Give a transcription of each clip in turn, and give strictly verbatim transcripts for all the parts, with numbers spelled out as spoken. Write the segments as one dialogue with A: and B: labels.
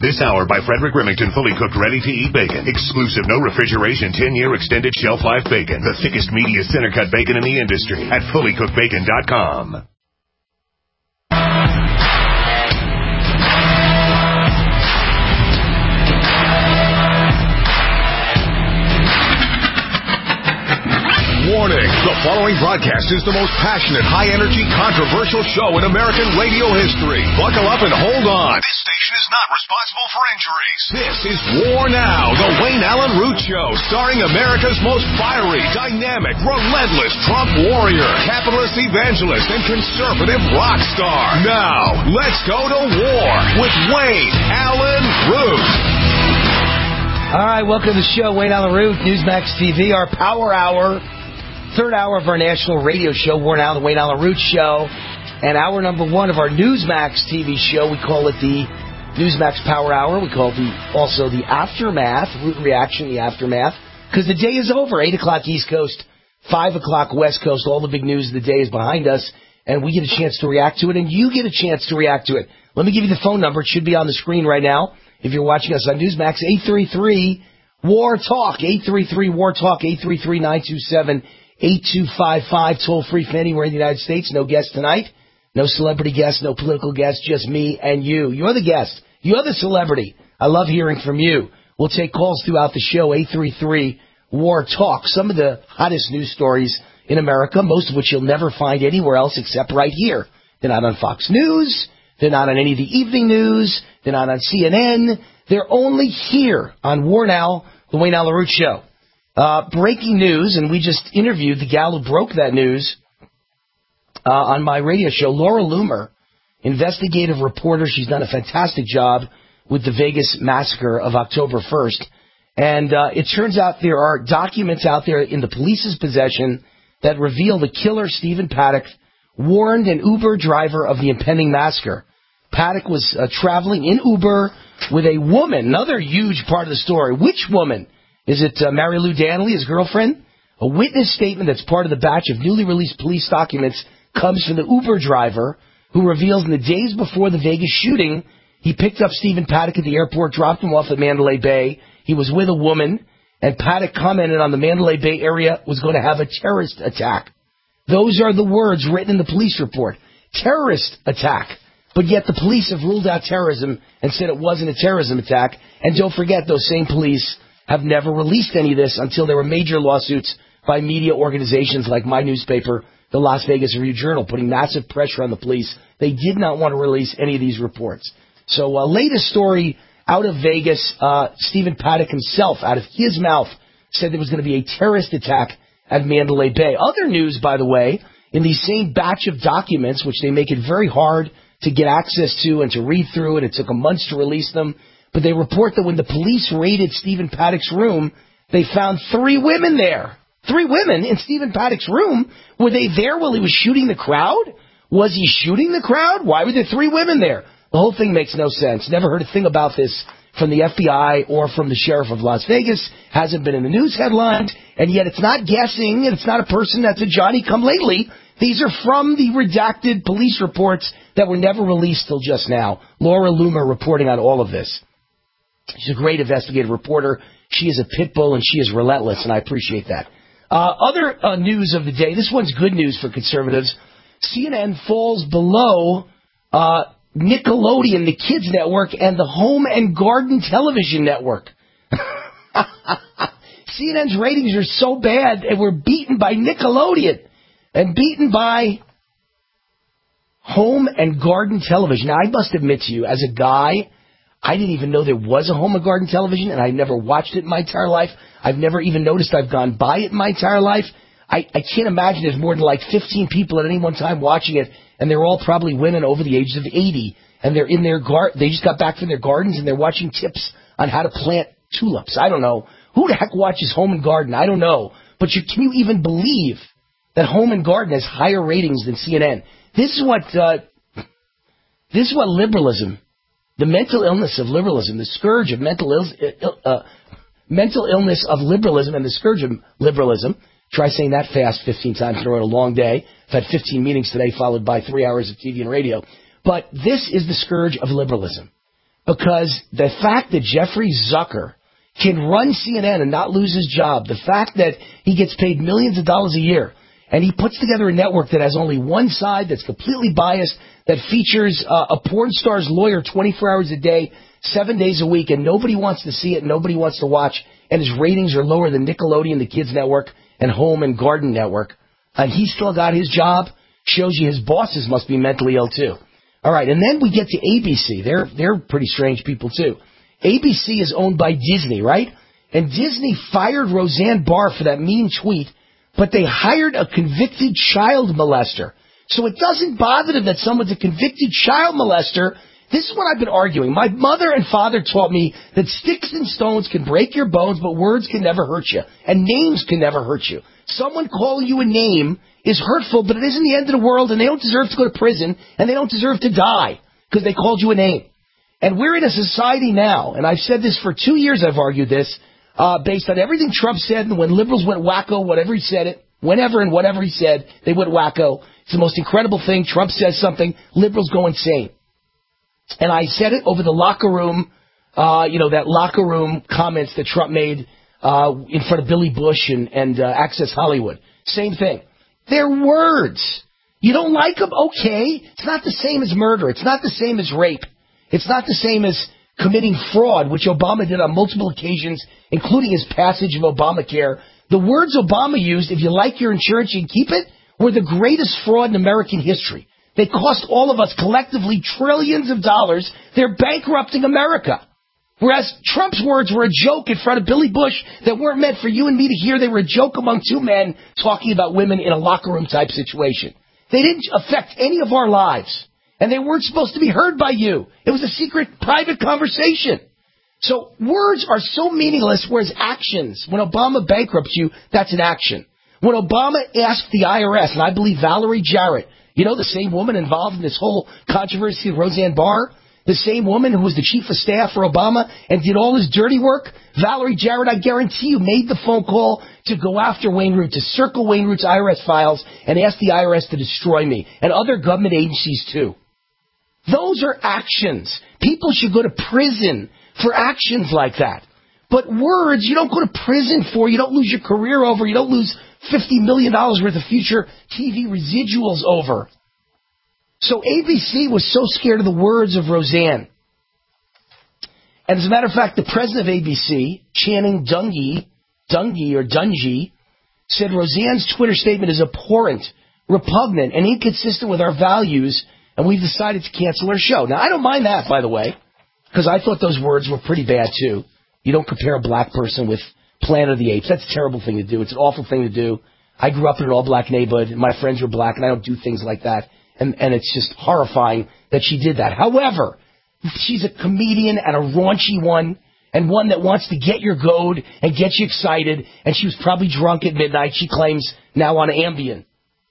A: This hour by Frederick Remington, fully cooked, ready-to-eat bacon. Exclusive, no refrigeration, ten-year extended shelf life bacon. The thickest, meatiest, center-cut bacon in the industry at fully cooked bacon dot com.
B: Warning, the following broadcast is the most passionate, high-energy, controversial show in American radio history. Buckle up and hold on. This station is not responsible for injuries. This is War Now, the Wayne Allen Root Show, starring America's most fiery, dynamic, relentless Trump warrior, capitalist evangelist, and conservative rock star. Now, let's go to war with Wayne Allen Root.
C: All right, welcome to the show, Wayne Allen Root, Newsmax T V, our Power Hour. Third hour of our national radio show, War Now, the Wayne Allen Root Show. And hour number one of our Newsmax T V show, we call it the Newsmax Power Hour. We call it the, also the Aftermath, Root Reaction, the Aftermath. Because the day is over, eight o'clock East Coast, five o'clock West Coast. All the big news of the day is behind us. And we get a chance to react to it, and you get a chance to react to it. Let me give you the phone number. It should be on the screen right now. If you're watching us on Newsmax, eight three three, war talk, eight three three, war talk, eight three three, nine two seven, eight two five five, toll free from anywhere in the United States. No guest tonight. No celebrity guest, no political guest, just me and you. You're the guest. You're the celebrity. I love hearing from you. We'll take calls throughout the show, eight three three, war talk. Some of the hottest news stories in America, most of which you'll never find anywhere else except right here. They're not on Fox News. They're not on any of the evening news. They're not on C N N. They're only here on War Now, the Wayne Allen Root Show. Uh, breaking news, and we just interviewed the gal who broke that news uh, on my radio show, Laura Loomer, investigative reporter. She's done a fantastic job with the Vegas massacre of October first. And uh, it turns out there are documents out there in the police's possession that reveal the killer, Stephen Paddock, warned an Uber driver of the impending massacre. Paddock was uh, traveling in Uber with a woman, another huge part of the story. Which woman? Is it uh, Mary Lou Danley, his girlfriend? A witness statement that's part of the batch of newly released police documents comes from the Uber driver, who reveals in the days before the Vegas shooting, he picked up Stephen Paddock at the airport, dropped him off at Mandalay Bay. He was with a woman, and Paddock commented on the Mandalay Bay area was going to have a terrorist attack. Those are the words written in the police report. Terrorist attack. But yet the police have ruled out terrorism and said it wasn't a terrorism attack. And don't forget, those same police have never released any of this until there were major lawsuits by media organizations like my newspaper, the Las Vegas Review-Journal, putting massive pressure on the police. They did not want to release any of these reports. So uh, latest story out of Vegas, uh, Stephen Paddock himself, out of his mouth, said there was going to be a terrorist attack at Mandalay Bay. Other news, by the way, in the same batch of documents, which they make it very hard to get access to and to read through, and it took them months to release them, but they report that when the police raided Stephen Paddock's room, they found three women there. Three women in Stephen Paddock's room. Were they there while he was shooting the crowd? Was he shooting the crowd? Why were there three women there? The whole thing makes no sense. Never heard a thing about this from the F B I or from the sheriff of Las Vegas. Hasn't been in the news headlines. And yet it's not guessing, and it's not a person that's a Johnny-come-lately. These are from the redacted police reports that were never released till just now. Laura Loomer reporting on all of this. She's a great investigative reporter. She is a pit bull, and she is relentless, and I appreciate that. Uh, other uh, news of the day. This one's good news for conservatives. C N N falls below uh, Nickelodeon, the Kids Network, and the Home and Garden Television Network. C N N's ratings are so bad, and we're beaten by Nickelodeon and beaten by Home and Garden Television. Now, I must admit to you, as a guy, I didn't even know there was a Home and Garden Television, and I never watched it in my entire life. I've never even noticed I've gone by it in my entire life. I, I can't imagine there's more than like fifteen people at any one time watching it, and they're all probably women over the age of eighty, and they're in their gar- they just got back from their gardens, and they're watching tips on how to plant tulips. I don't know. Who the heck watches Home and Garden? I don't know. But you, can you even believe that Home and Garden has higher ratings than C N N? This is what uh, this is what liberalism, the mental illness of liberalism, the scourge of mental Ill, uh, mental illness of liberalism and the scourge of liberalism. Try saying that fast fifteen times in a row in a long day. I've had fifteen meetings today, followed by three hours of T V and radio. But this is the scourge of liberalism. because the fact that Jeffrey Zucker can run C N N and not lose his job, the fact that he gets paid millions of dollars a year, and he puts together a network that has only one side, that's completely biased, that features uh, a porn star's lawyer twenty-four hours a day, seven days a week, and nobody wants to see it, nobody wants to watch, and his ratings are lower than Nickelodeon, the Kids Network, and Home and Garden Network, and he still got his job, shows you his bosses must be mentally ill too. All right, and then we get to A B C. They're they're pretty strange people too. A B C is owned by Disney, right? And Disney fired Roseanne Barr for that mean tweet, but they hired a convicted child molester. So it doesn't bother them that someone's a convicted child molester. This is what I've been arguing. My mother and father taught me that sticks and stones can break your bones, but words can never hurt you. And names can never hurt you. Someone calling you a name is hurtful, but it isn't the end of the world, and they don't deserve to go to prison, and they don't deserve to die because they called you a name. And we're in a society now, and I've said this for two years, I've argued this, uh, based on everything Trump said, and when liberals went wacko, whatever he said it, whenever and whatever he said, they went wacko. It's the most incredible thing. Trump says something, liberals go insane. And I said it over the locker room, uh, you know, that locker room comments that Trump made uh, in front of Billy Bush and, and uh, Access Hollywood. Same thing. They're words. You don't like them? Okay. It's not the same as murder. It's not the same as rape. It's not the same as committing fraud, which Obama did on multiple occasions, including his passage of Obamacare. The words Obama used, if you like your insurance, you can keep it, were the greatest fraud in American history. They cost all of us collectively trillions of dollars. They're bankrupting America. Whereas Trump's words were a joke in front of Billy Bush that weren't meant for you and me to hear. They were a joke among two men talking about women in a locker room type situation. They didn't affect any of our lives. And they weren't supposed to be heard by you. It was a secret, private conversation. So words are so meaningless, whereas actions, when Obama bankrupts you, that's an action. When Obama asked the I R S, and I believe Valerie Jarrett, you know, the same woman involved in this whole controversy of Roseanne Barr, the same woman who was the chief of staff for Obama and did all his dirty work, Valerie Jarrett, I guarantee you, made the phone call to go after Wayne Root, to circle Wayne Root's I R S files and ask the I R S to destroy me, and other government agencies too. Those are actions. People should go to prison for actions like that. But words, you don't go to prison for, you don't lose your career over, you don't lose fifty million dollars worth of future T V residuals over. So A B C was so scared of the words of Roseanne. And as a matter of fact, the president of A B C, Channing Dungey, Dungey or Dungy, said Roseanne's Twitter statement is abhorrent, repugnant, and inconsistent with our values, and we've decided to cancel our show. Now, I don't mind that, by the way, because I thought those words were pretty bad, too. You don't compare a black person with Planet of the Apes. That's a terrible thing to do. It's an awful thing to do. I grew up in an all-black neighborhood, and my friends were black, and I don't do things like that. And, and it's just horrifying that she did that. However, she's a comedian and a raunchy one, and one that wants to get your goad and get you excited, and she was probably drunk at midnight, she claims, now on Ambien.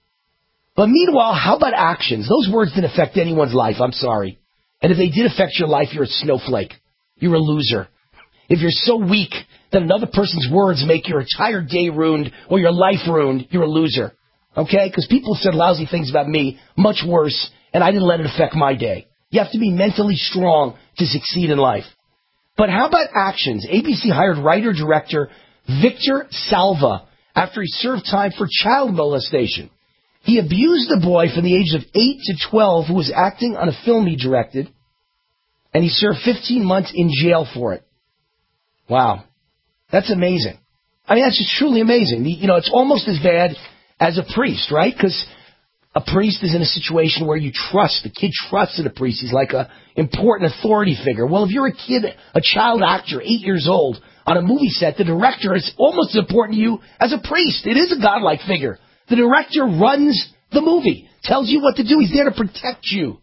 C: But meanwhile, how about actions? Those words didn't affect anyone's life, I'm sorry. And if they did affect your life, you're a snowflake. You're a loser. If you're so weak that another person's words make your entire day ruined or your life ruined, you're a loser. Okay? Because people said lousy things about me, much worse, and I didn't let it affect my day. You have to be mentally strong to succeed in life. But how about actions? A B C hired writer-director Victor Salva after he served time for child molestation. He abused a boy from the age of eight to twelve who was acting on a film he directed, and he served fifteen months in jail for it. Wow. That's amazing. I mean, that's just truly amazing. You know, it's almost as bad as a priest, right? Because a priest is in a situation where you trust. The kid trusts in a priest. He's like a important authority figure. Well, if you're a kid, a child actor, eight years old, on a movie set, the director is almost as important to you as a priest. It is a godlike figure. The director runs the movie, tells you what to do. He's there to protect you.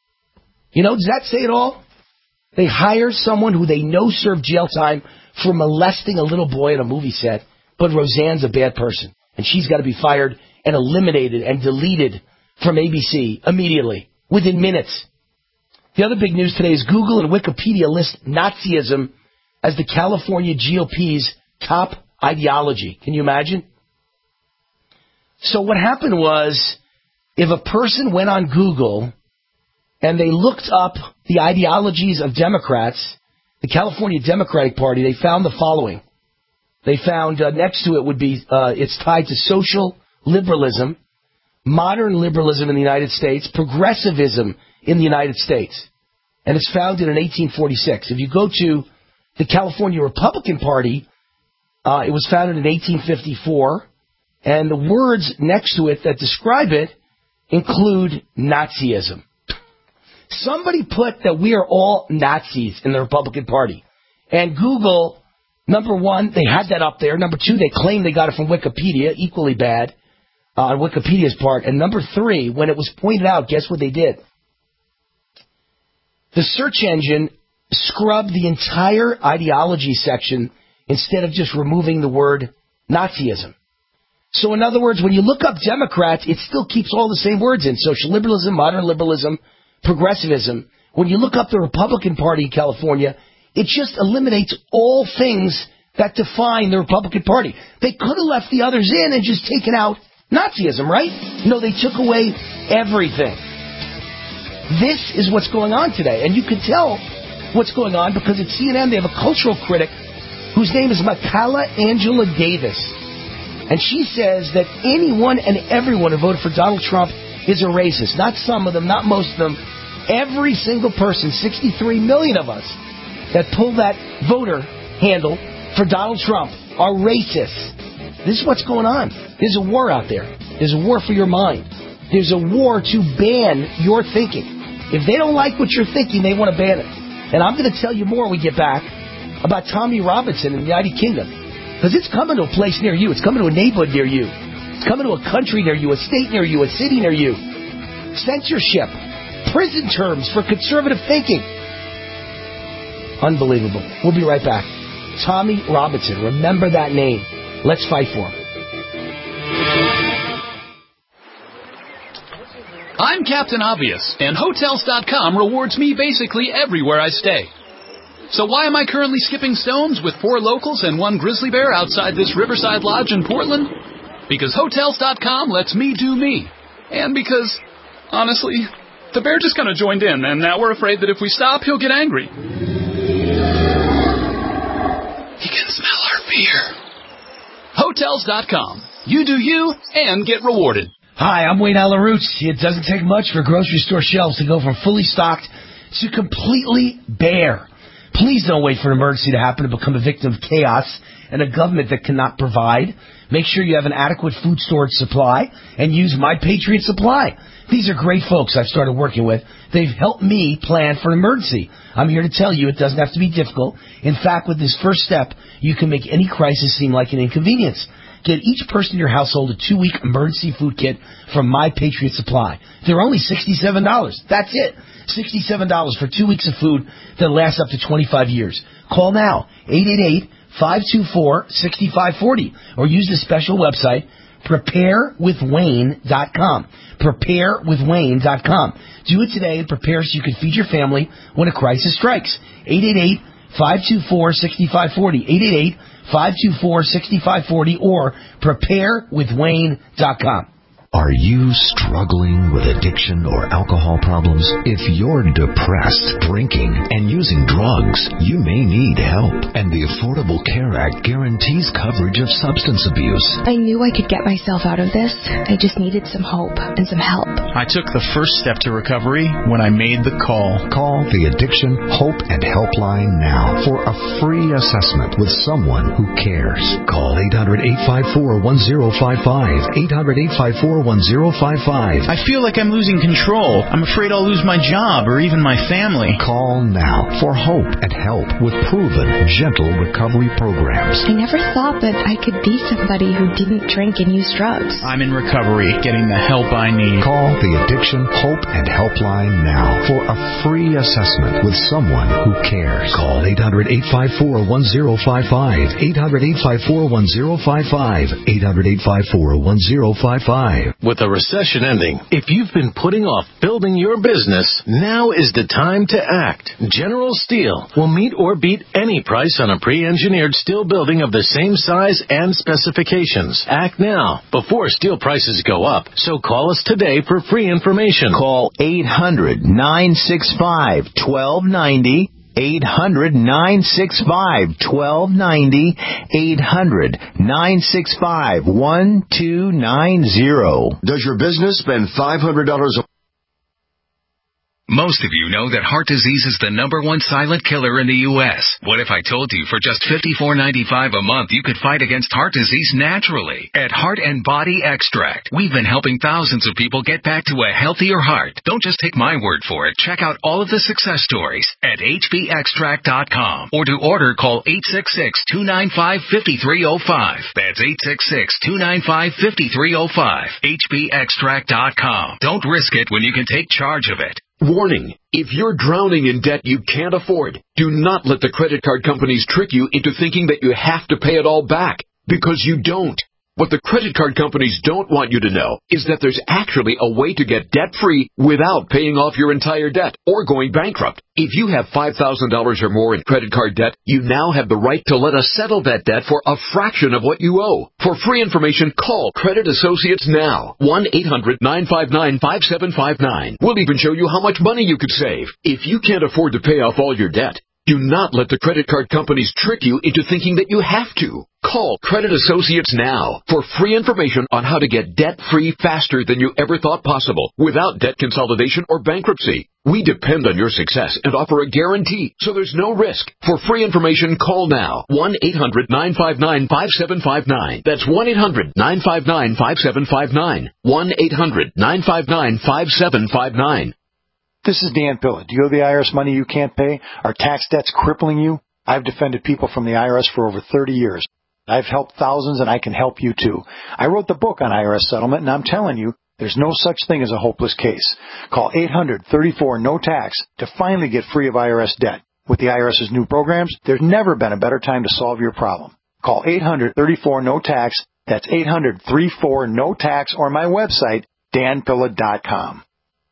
C: You know, does that say it all? They hire someone who they know served jail time for molesting a little boy on a movie set, but Roseanne's a bad person, and she's got to be fired and eliminated and deleted from A B C immediately, within minutes. The other big news today is Google and Wikipedia list Nazism as the California G O P's top ideology. Can you imagine? So what happened was, if a person went on Google and they looked up the ideologies of Democrats, the California Democratic Party. They found the following. They found uh, next to it would be, uh, it's tied to social liberalism, modern liberalism in the United States, progressivism in the United States. And it's founded in eighteen forty-six. If you go to the California Republican Party, uh, it was founded in eighteen fifty-four, and the words next to it that describe it include Nazism. Somebody put that we are all Nazis in the Republican Party. And Google, number one, they had that up there. Number two, they claim they got it from Wikipedia, equally bad uh, on Wikipedia's part. And number three, when it was pointed out, guess what they did? The search engine scrubbed the entire ideology section instead of just removing the word Nazism. So in other words, when you look up Democrats, it still keeps all the same words in. Social liberalism, modern liberalism, progressivism. When you look up the Republican Party in California, it just eliminates all things that define the Republican Party. They could have left the others in and just taken out Nazism, right? No, they took away everything. This is what's going on today. And you can tell what's going on because at C N N they have a cultural critic whose name is Makala Angela Davis. And she says that anyone and everyone who voted for Donald Trump is a racist. Not some of them, not most of them. Every single person, sixty-three million of us, that pull that voter handle for Donald Trump are racist. This is what's going on. There's a war out there. There's a war for your mind. There's a war to ban your thinking. If they don't like what you're thinking, they want to ban it. And I'm going to tell you more when we get back about Tommy Robinson in the United Kingdom. Because it's coming to a place near you. It's coming to a neighborhood near you. It's coming to a country near you, a state near you, a city near you. Censorship. Prison terms for conservative thinking. Unbelievable. We'll be right back. Tommy Robinson. Remember that name. Let's fight for him.
D: I'm Captain Obvious, and Hotels dot com rewards me basically everywhere I stay. So why am I currently skipping stones with four locals and one grizzly bear outside this Riverside Lodge in Portland? Because Hotels dot com lets me do me. And because, honestly, the bear just kind of joined in, and now we're afraid that if we stop, he'll get angry. He can smell our fear. Hotels dot com. You do you, and get rewarded.
C: Hi, I'm Wayne Allyn Root. It doesn't take much for grocery store shelves to go from fully stocked to completely bare. Please don't wait for an emergency to happen to become a victim of chaos and a government that cannot provide. Make sure you have an adequate food storage supply and use My Patriot Supply. These are great folks I've started working with. They've helped me plan for an emergency. I'm here to tell you it doesn't have to be difficult. In fact, with this first step, you can make any crisis seem like an inconvenience. Get each person in your household a two-week emergency food kit from My Patriot Supply. They're only sixty-seven dollars. That's it. sixty-seven dollars for two weeks of food that lasts up to twenty-five years. Call now, eight eight eight, five two four, six five four zero, or use the special website, prepare with wayne dot com. prepare with wayne dot com. Do it today and prepare so you can feed your family when a crisis strikes. eight eight eight, five two four, six five four zero. eight eight eight, five two four, six five four zero or prepare with wayne dot com.
E: Are you struggling with addiction or alcohol problems? If you're depressed, drinking, and using drugs, you may need help. And the Affordable Care Act guarantees coverage of substance abuse.
F: I knew I could get myself out of this. I just needed some hope and some help.
G: I took the first step to recovery when I made the call.
E: Call the Addiction Hope and Helpline now for a free assessment with someone who cares. Call eight hundred, eight five four, one zero five five. eight hundred, eight five four, one zero five five.
G: I feel like I'm losing control. I'm afraid I'll lose my job or even my family.
E: Call now for hope and help with proven, gentle recovery programs.
F: I never thought that I could be somebody who didn't drink and use drugs.
G: I'm in recovery, getting the help I need.
E: Call the Addiction Hope and Helpline now for a free assessment with someone who cares. Call eight hundred, eight five four, one zero five five. eight hundred, eight five four, one zero five five. eight hundred, eight five four, one zero five five.
H: recession. With the recession ending, if you've been putting off building your business, now is the time to act. General Steel will meet or beat any price on a pre-engineered steel building of the same size and specifications. Act now before steel prices go up. So call us today for free information.
I: Call eight hundred, nine six five, one two nine zero. eight hundred, nine six five, one two nine zero. eight hundred, nine six five, one two nine zero.
B: Does your business spend five hundred dollars a
J: Most of you know that heart disease is the number one silent killer in the U S What if I told you for just fifty-four ninety-five a month you could fight against heart disease naturally? At Heart and Body Extract, we've been helping thousands of people get back to a healthier heart. Don't just take my word for it. Check out all of the success stories at H B extract dot com. Or to order, call eight six six, two nine five, five three zero five. That's eight six six, two nine five, five three zero five. H B extract dot com. Don't risk it when you can take charge of it.
K: Warning, if you're drowning in debt you can't afford, do not let the credit card companies trick you into thinking that you have to pay it all back, because you don't. What the credit card companies don't want you to know is that there's actually a way to get debt-free without paying off your entire debt or going bankrupt. If you have five thousand dollars or more in credit card debt, you now have the right to let us settle that debt for a fraction of what you owe. For free information, call Credit Associates now. one eight hundred, nine five nine, five seven five nine. We'll even show you how much money you could save. If you can't afford to pay off all your debt, do not let the credit card companies trick you into thinking that you have to. Call Credit Associates now for free information on how to get debt-free faster than you ever thought possible without debt consolidation or bankruptcy. We depend on your success and offer a guarantee, so there's no risk. For free information, call now. one eight hundred, nine five nine, five seven five nine. That's one eight hundred, nine five nine, five seven five nine. one eight hundred, nine five nine, five seven five nine.
L: This is Dan Pilla. Do you owe the I R S money you can't pay? Are tax debts crippling you? I've defended people from the I R S for over thirty years. I've helped thousands, and I can help you too. I wrote the book on I R S settlement, and I'm telling you, there's no such thing as a hopeless case. Call eight hundred, thirty-four, no tax to finally get free of I R S debt. With the IRS's new programs, there's never been a better time to solve your problem. Call eight hundred, thirty-four, no tax. That's eight hundred, thirty-four, no tax, or my website, dan pilla dot com.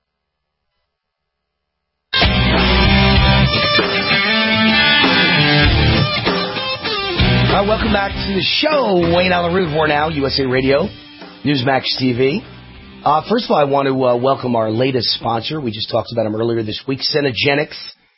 C: All right, welcome back to the show. Wayne Allyn Root, War Now, U S A Radio, Newsmax T V. Uh, first of all, I want to uh, welcome our latest sponsor. We just talked about him earlier this week, Cenegenics,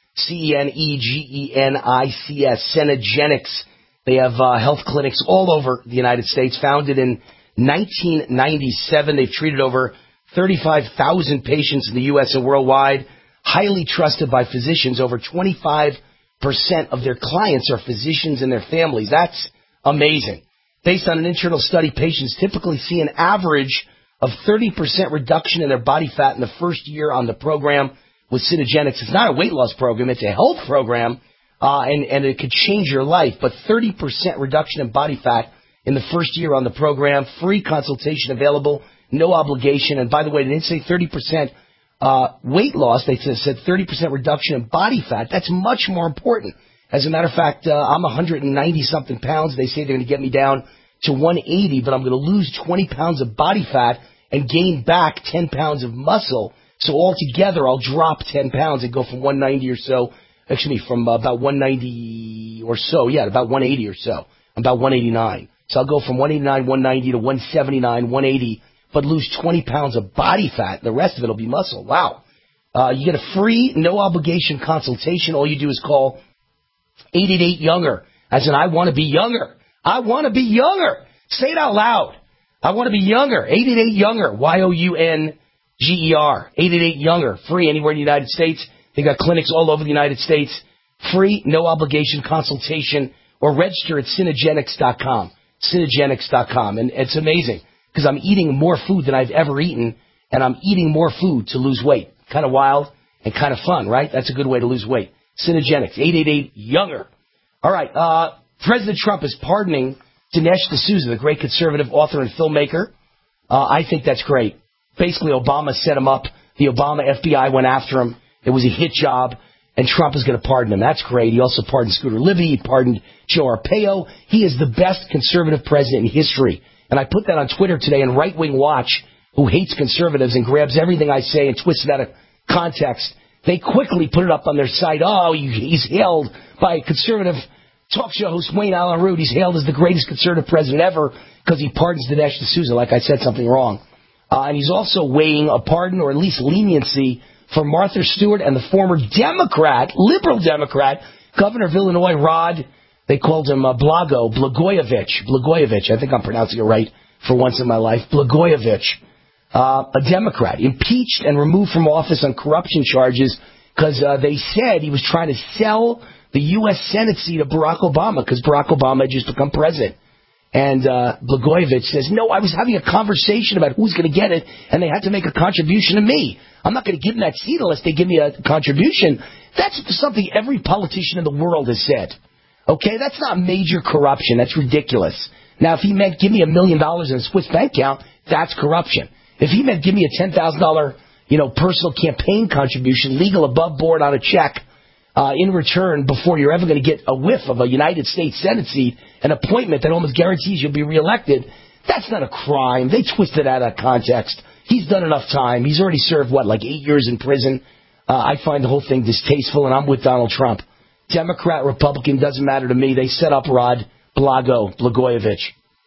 C: C E N E G E N I C S, Cenegenics. They have uh, health clinics all over the United States, founded in nineteen ninety-seven. They've treated over thirty-five thousand patients in the U S and worldwide, highly trusted by physicians. Over twenty-five percent of their clients are physicians and their families. That's amazing. Based on an internal study, patients typically see an average of thirty percent reduction in their body fat in the first year on the program with Cenegenics. It's not a weight loss program. It's a health program, uh, and, and it could change your life. But thirty percent reduction in body fat in the first year on the program, free consultation available, no obligation. And by the way, they didn't say thirty percent Uh, weight loss. They said thirty percent reduction in body fat. That's much more important. As a matter of fact, uh, I'm one hundred ninety something pounds. They say they're going to get me down to one eighty, but I'm going to lose twenty pounds of body fat and gain back ten pounds of muscle. So altogether, I'll drop ten pounds and go from one ninety or so, excuse me, from uh, about one ninety or so, yeah, about one eighty or so. I'm about one eighty-nine. So I'll go from one eighty-nine, one ninety to one seventy-nine, one eighty, but lose twenty pounds of body fat. The rest of it will be muscle. Wow. Uh, you get a free, no-obligation consultation. All you do is call eight eight eight, younger, as in I want to be younger. I want to be younger. Say it out loud. I want to be younger. eight eight eight, younger, Y O U N G E R. eight eight eight, younger, free anywhere in the United States. They got clinics all over the United States. Free, no-obligation consultation, or register at Cenegenics dot com. Cenegenics dot com. And it's amazing, because I'm eating more food than I've ever eaten, and I'm eating more food to lose weight. Kind of wild and kind of fun, right? That's a good way to lose weight. Cenegenics, eight eight eight, younger. All right, uh, President Trump is pardoning Dinesh D'Souza, the great conservative author and filmmaker. Uh, I think that's great. Basically, Obama set him up. The Obama F B I went after him. It was a hit job, and Trump is going to pardon him. That's great. He also pardoned Scooter Libby. He pardoned Joe Arpaio. He is the best conservative president in history. And I put that on Twitter today, and Right Wing Watch who hates conservatives and grabs everything I say and twists it out of context, they quickly put it up on their site. Oh, he's hailed by a conservative talk show host, Wayne Allen Root. He's hailed as the greatest conservative president ever because he pardons Dinesh D'Souza, like I said something wrong. Uh, and he's also weighing a pardon or at least leniency for Martha Stewart and the former Democrat, liberal Democrat, Governor of Illinois, Rod, they called him uh, Blago, Blagojevich, Blagojevich, I think I'm pronouncing it right for once in my life, Blagojevich, uh, a Democrat, impeached and removed from office on corruption charges because uh, they said he was trying to sell the U S Senate seat of Barack Obama because Barack Obama had just become president. And uh, Blagojevich says, no, I was having a conversation about who's going to get it, and they had to make a contribution to me. I'm not going to give them that seat unless they give me a contribution. That's something every politician in the world has said. Okay, that's not major corruption. That's ridiculous. Now, if he meant give me a million dollars in a Swiss bank account, that's corruption. If he meant give me a ten thousand dollars, you know, personal campaign contribution, legal above board on a check, Uh, in return, before you're ever going to get a whiff of a United States Senate seat, an appointment that almost guarantees you'll be reelected, that's not a crime. They twist it out of context. He's done enough time. He's already served, what, like eight years in prison? Uh, I find the whole thing distasteful, and I'm with Donald Trump. Democrat, Republican, doesn't matter to me. They set up Rod Blago, Blagojevich.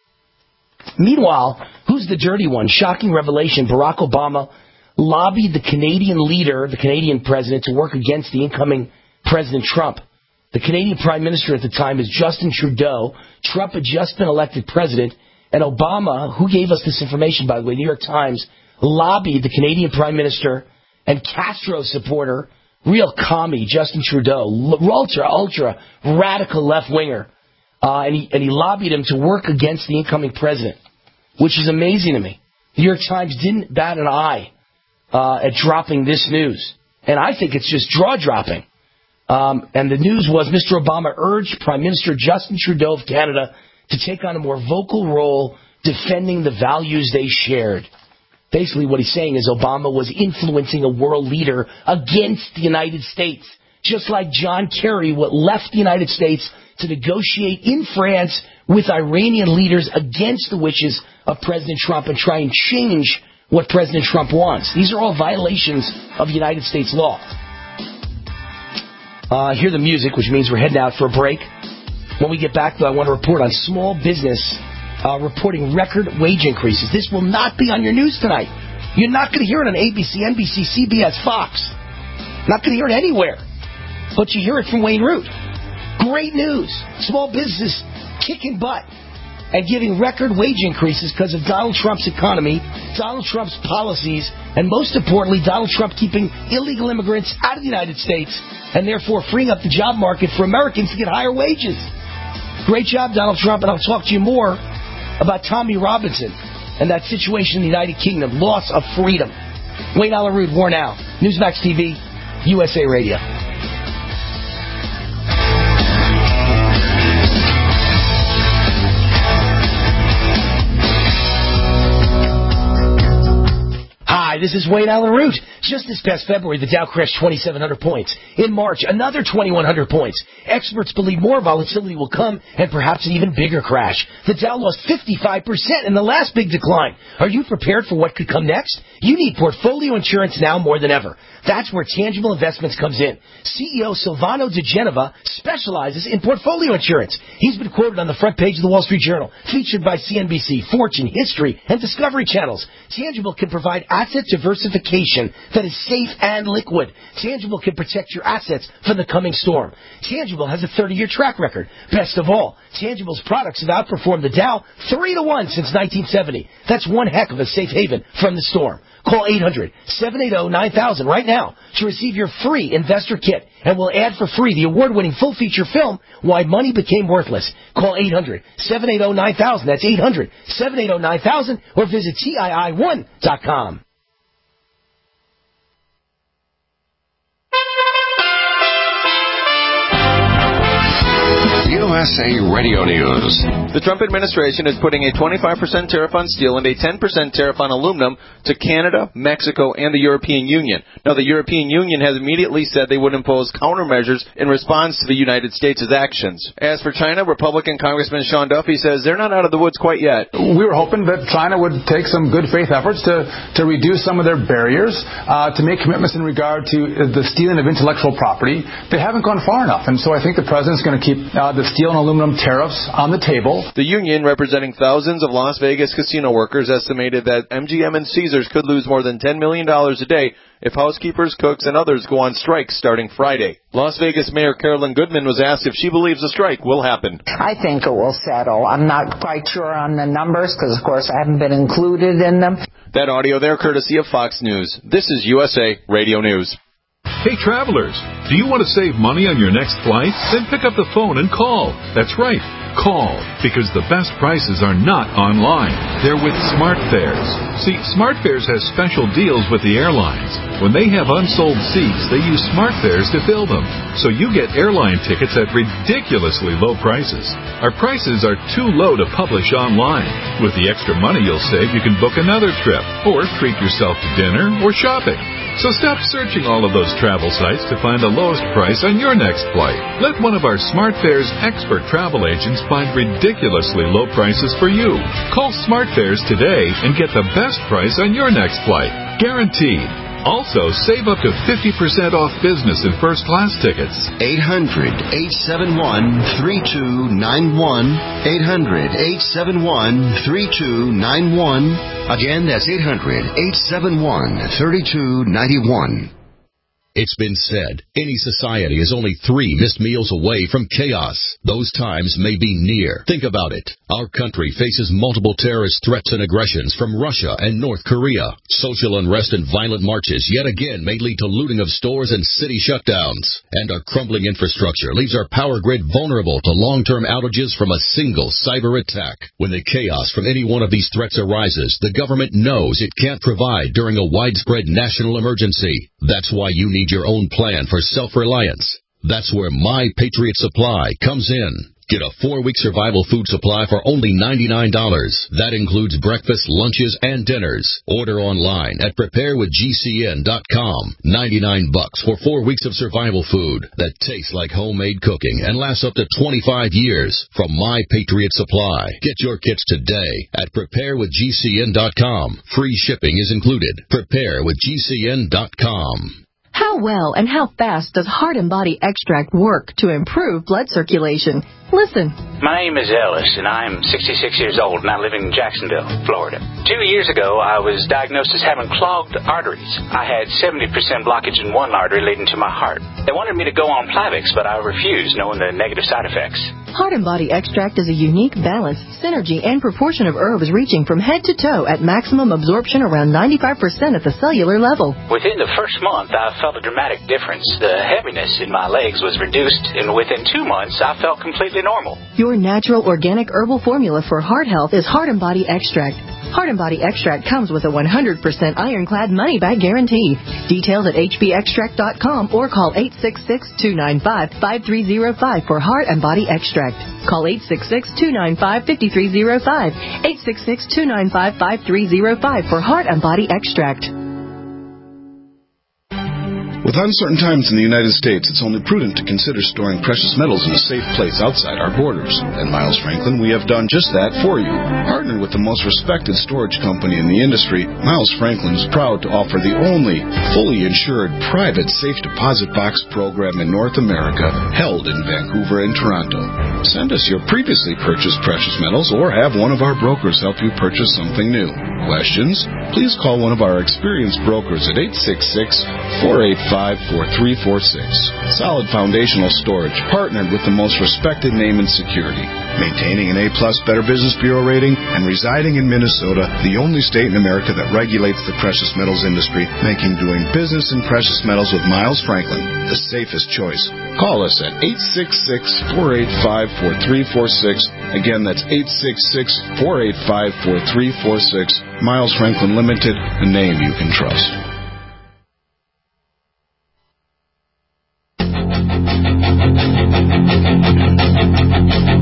C: Meanwhile, who's the dirty one? Shocking revelation. Barack Obama lobbied the Canadian leader, the Canadian president, to work against the incoming President Trump. The Canadian Prime Minister at the time is Justin Trudeau. Trump had just been elected president, and Obama, who gave us this information, by the way, New York Times, lobbied the Canadian Prime Minister and Castro supporter, real commie, Justin Trudeau, ultra, ultra radical left-winger, uh, and, he, and he lobbied him to work against the incoming president, which is amazing to me. The New York Times didn't bat an eye uh, at dropping this news, and I think it's just jaw-dropping. Um, and the news was Mister Obama urged Prime Minister Justin Trudeau of Canada to take on a more vocal role defending the values they shared. Basically what he's saying is Obama was influencing a world leader against the United States, just like John Kerry left the United States to negotiate in France with Iranian leaders against the wishes of President Trump and try and change what President Trump wants. These are all violations of United States law. Uh, hear the music, which means we're heading out for a break. When we get back, though, I want to report on small business uh, reporting record wage increases. This will not be on your news tonight. You're not going to hear it on A B C, N B C, C B S, Fox. Not going to hear it anywhere. But you hear it from Wayne Root. Great news. Small businesses kicking butt and giving record wage increases because of Donald Trump's economy, Donald Trump's policies, and most importantly, Donald Trump keeping illegal immigrants out of the United States and therefore freeing up the job market for Americans to get higher wages. Great job, Donald Trump, and I'll talk to you more about Tommy Robinson and that situation in the United Kingdom, loss of freedom. Wayne Allen Root, War Now, Newsmax T V, U S A Radio. Hi, this is Wayne Allen Root. Just this past February, the Dow crashed twenty-seven hundred points. In March, another twenty-one hundred points. Experts believe more volatility will come and perhaps an even bigger crash. The Dow lost fifty-five percent in the last big decline. Are you prepared for what could come next? You need portfolio insurance now more than ever. That's where Tangible Investments comes in. C E O Silvano De Genova specializes in portfolio insurance. He's been quoted on the front page of the Wall Street Journal, featured by C N B C, Fortune, History, and Discovery Channels. Tangible can provide asset diversification that is safe and liquid. Tangible can protect your assets from the coming storm. Tangible has a thirty-year track record. Best of all, Tangible's products have outperformed the Dow three to one since nineteen seventy. That's one heck of a safe haven from the storm. Call eight hundred, seven eight zero, nine thousand right now to receive your free investor kit. And we'll add for free the award-winning full-feature film, Why Money Became Worthless. Call eight hundred, seven eight zero, nine thousand. That's eight hundred, seven eight zero, nine thousand. Or visit T I I one dot com.
B: You S A Radio News.
M: The Trump administration is putting a twenty-five percent tariff on steel and a ten percent tariff on aluminum to Canada, Mexico, and the European Union. Now, the European Union has immediately said they would impose countermeasures in response to the United States' actions. As for China, Republican Congressman Sean Duffy says they're not out of the woods quite yet.
N: We were hoping that China would take some good faith efforts to, to reduce some of their barriers, uh, to make commitments in regard to the stealing of intellectual property. They haven't gone far enough, and so I think the president's going to keep uh, the steel and aluminum tariffs on the table.
M: The union, representing thousands of Las Vegas casino workers, estimated that M G M and Caesars could lose more than ten million dollars a day if housekeepers, cooks, and others go on strike starting Friday. Las Vegas Mayor Carolyn Goodman was asked if she believes a strike will happen.
O: I think it will settle. I'm not quite sure on the numbers because, of course, I haven't been included in them.
M: That audio there courtesy of Fox News. This is U S A Radio News.
P: Hey, travelers, do you want to save money on your next flight? Then pick up the phone and call. That's right, call, because the best prices are not online. They're with SmartFares. See, SmartFares has special deals with the airlines. When they have unsold seats, they use SmartFares to fill them. So you get airline tickets at ridiculously low prices. Our prices are too low to publish online. With the extra money you'll save, you can book another trip, or treat yourself to dinner or shopping. So stop searching all of those travel sites to find the lowest price on your next flight. Let one of our SmartFares expert travel agents find ridiculously low prices for you. Call SmartFares today and get the best price on your next flight. Guaranteed. Also, save up to fifty percent off business and first class tickets.
Q: eight hundred, eight seven one, three two nine one. eight hundred, eight seven one, three two nine one. Again, that's eight hundred, eight seven one, three two nine one.
R: It's been said, any society is only three missed meals away from chaos. Those times may be near. Think about it. Our country faces multiple terrorist threats and aggressions from Russia and North Korea. Social unrest and violent marches yet again may lead to looting of stores and city shutdowns. And our crumbling infrastructure leaves our power grid vulnerable to long-term outages from a single cyber attack. When the chaos from any one of these threats arises, the government knows it can't provide during a widespread national emergency. That's why you need your own plan for self-reliance. That's where My Patriot Supply comes in. Get a four-week survival food supply for only ninety-nine dollars. That includes breakfast, lunches, and dinners. Order online at prepare with G C N dot com. ninety-nine bucks for four weeks of survival food that tastes like homemade cooking and lasts up to twenty-five years from My Patriot Supply. Get your kits today at prepare with G C N dot com. Free shipping is included. prepare with G C N dot com.
S: How well and how fast does Heart and Body Extract work to improve blood circulation? Listen.
T: My name is Ellis, and I'm sixty-six years old, and I live in Jacksonville, Florida. Two years ago, I was diagnosed as having clogged arteries. I had seventy percent blockage in one artery leading to my heart. They wanted me to go on Plavix, but I refused, knowing the negative side effects.
S: Heart and Body Extract is a unique balance, synergy, and proportion of herbs reaching from head to toe at maximum absorption around ninety-five percent at the cellular level.
T: Within the first month, I felt a dramatic difference. The heaviness in my legs was reduced, and within two months, I felt completely normal.
S: Your natural organic herbal formula for heart health is Heart and Body Extract. Heart and Body Extract comes with a one hundred percent ironclad money-back guarantee. Details at H B extract dot com or call eight six six, two nine five, five three zero five for Heart and Body Extract. Call eight six six, two nine five, five three zero five, eight six six, two nine five, five three zero five for Heart and Body Extract.
U: With uncertain times in the United States, it's only prudent to consider storing precious metals in a safe place outside our borders. At Miles Franklin, we have done just that for you. Partnered with the most respected storage company in the industry, Miles Franklin is proud to offer the only fully insured private safe deposit box program in North America, held in Vancouver and Toronto. Send us your previously purchased precious metals or have one of our brokers help you purchase something new. Questions? Please call one of our experienced brokers at eight six six, four eight five, four three four six. Solid foundational storage, partnered with the most respected name in security. Maintaining an A-plus Better Business Bureau rating and residing in Minnesota, the only state in America that regulates the precious metals industry, making doing business in precious metals with Miles Franklin the safest choice. Call us at eight six six, four eight five, four three four six. Again, that's eight six six, four eight five, four three four six. Miles Franklin Limited, a name you can trust.
V: Thank you.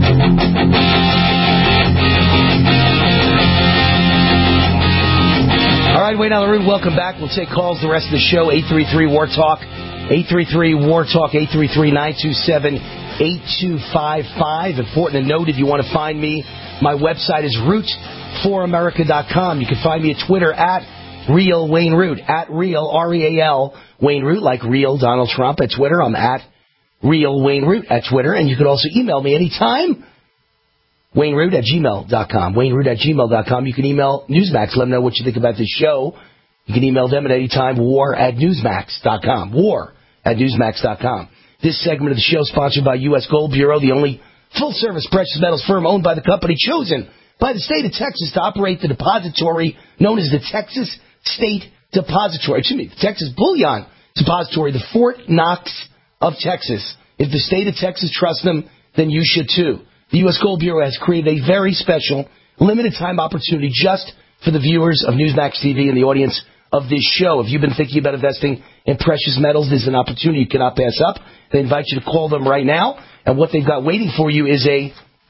C: Wayne Allyn Root. Welcome back. We'll take calls the rest of the show. eight three three, W A R, TALK. eight three three, W A R, TALK. eight three three, nine two seven, eight two five five. Important to note, if you want to find me, my website is root for america dot com. You can find me at Twitter at Real Wayne Root. At Real, R E A L, Wayne Root, like Real Donald Trump at Twitter. I'm at Real Wayne Root at Twitter. And you can also email me anytime. Wayne Root at gmail dot com. Wayne Root at gmail dot com. You can email Newsmax. Let them know what you think about this show. You can email them at any time. War at newsmax dot com. War at newsmax dot com. This segment of the show is sponsored by U S Gold Bureau, the only full-service precious metals firm owned by the company chosen by the state of Texas to operate the depository known as the Texas State Depository. Excuse me, the Texas Bullion Depository, the Fort Knox of Texas. If the state of Texas trusts them, then you should too. The U S Gold Bureau has created a very special, limited-time opportunity just for the viewers of Newsmax T V and the audience of this show. If you've been thinking about investing in precious metals, there's an opportunity you cannot pass up. They invite you to call them right now, and what they've got waiting for you is a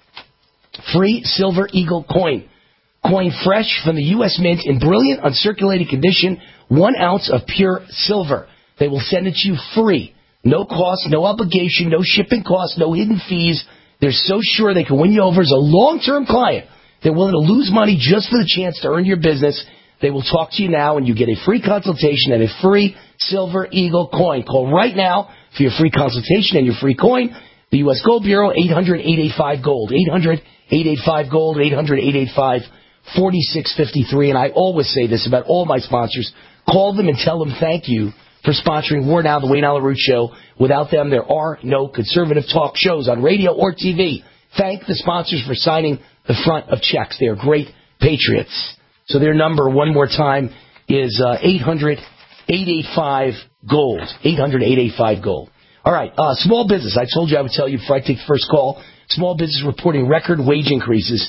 C: free Silver Eagle coin. Coin fresh from the U S Mint in brilliant, uncirculated condition, one ounce of pure silver. They will send it to you free. No cost, no obligation, no shipping costs, no hidden fees. They're so sure they can win you over as a long-term client. They're willing to lose money just for the chance to earn your business. They will talk to you now, and you get a free consultation and a free Silver Eagle coin. Call right now for your free consultation and your free coin. The U S Gold Bureau, eight hundred, eight eight five, GOLD. eight hundred, eight eight five, GOLD. eight hundred, eight eight five, four six five three. And I always say this about all my sponsors. Call them and tell them thank you for sponsoring War Now, the Wayne Allyn Root Show. Without them, there are no conservative talk shows on radio or T V. Thank the sponsors for signing the front of checks. They are great patriots. So their number, one more time, is uh, eight hundred, eight eight five, GOLD. eight hundred, eight eight five, GOLD. All right, uh, small business. I told you I would tell you before I take the first call. Small business reporting record wage increases.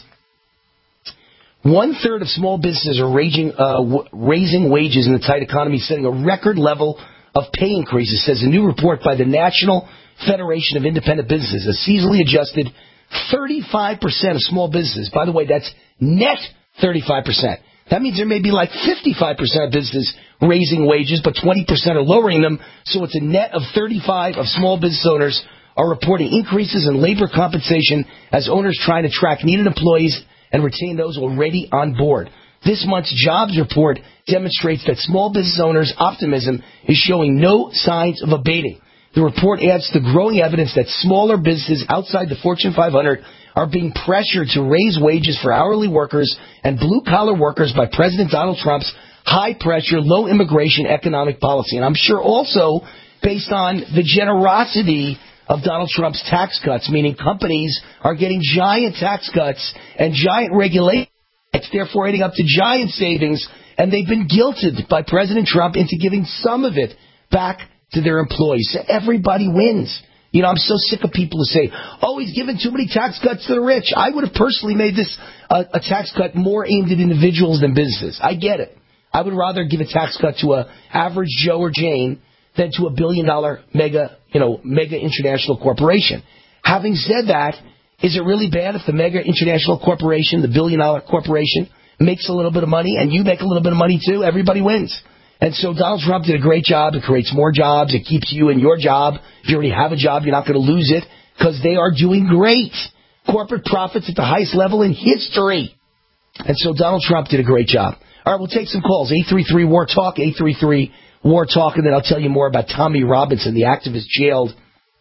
C: One-third of small businesses are raising, uh, w- raising wages in the tight economy, setting a record level of pay increases, says a new report by the National Federation of Independent Businesses. A seasonally adjusted thirty-five percent of small businesses, by the way, that's net thirty-five percent. That means there may be like fifty-five percent of businesses raising wages, but twenty percent are lowering them, so it's a net of thirty-five of small business owners are reporting increases in labor compensation as owners try to attract needed employees and retain those already on board. This month's jobs report demonstrates that small business owners' optimism is showing no signs of abating. The report adds to the growing evidence that smaller businesses outside the Fortune five hundred are being pressured to raise wages for hourly workers and blue-collar workers by President Donald Trump's high-pressure, low-immigration economic policy. And I'm sure also based on the generosity of Donald Trump's tax cuts, meaning companies are getting giant tax cuts and giant regulations, therefore adding up to giant savings, and they've been guilted by President Trump into giving some of it back to their employees. So everybody wins. You know, I'm so sick of people who say, oh, he's giving too many tax cuts to the rich. I would have personally made this a, a tax cut more aimed at individuals than businesses. I get it. I would rather give a tax cut to a average Joe or Jane than to a billion-dollar mega, you know, mega international corporation. Having said that, is it really bad if the mega international corporation, the billion-dollar corporation, makes a little bit of money and you make a little bit of money too? Everybody wins. And so Donald Trump did a great job. It creates more jobs. It keeps you in your job. If you already have a job, you're not going to lose it because they are doing great. Corporate profits at the highest level in history. And so Donald Trump did a great job. All right, we'll take some calls. eight three three, W A R, TALK, eight three three, W A R, TALK, and then I'll tell you more about Tommy Robinson, the activist jailed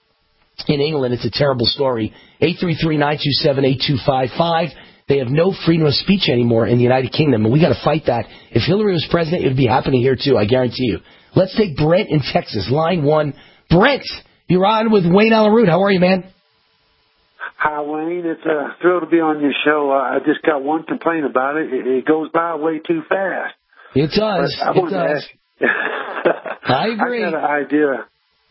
C: in England. It's a terrible story. eight three three, nine two seven, eight two five five. They have no freedom of speech anymore in the United Kingdom, and we got to fight that. If Hillary was president, it would be happening here too, I guarantee you. Let's take Brent in Texas, line one. Brent, you're on with Wayne Allyn Root. How are you, man?
A: Hi, Wayne. It's a thrill to be on your show. Uh, I just got one complaint about it. It, it goes by way too fast.
C: It does.
A: But I
C: it does.
A: To ask,
C: I agree.
A: I got an idea.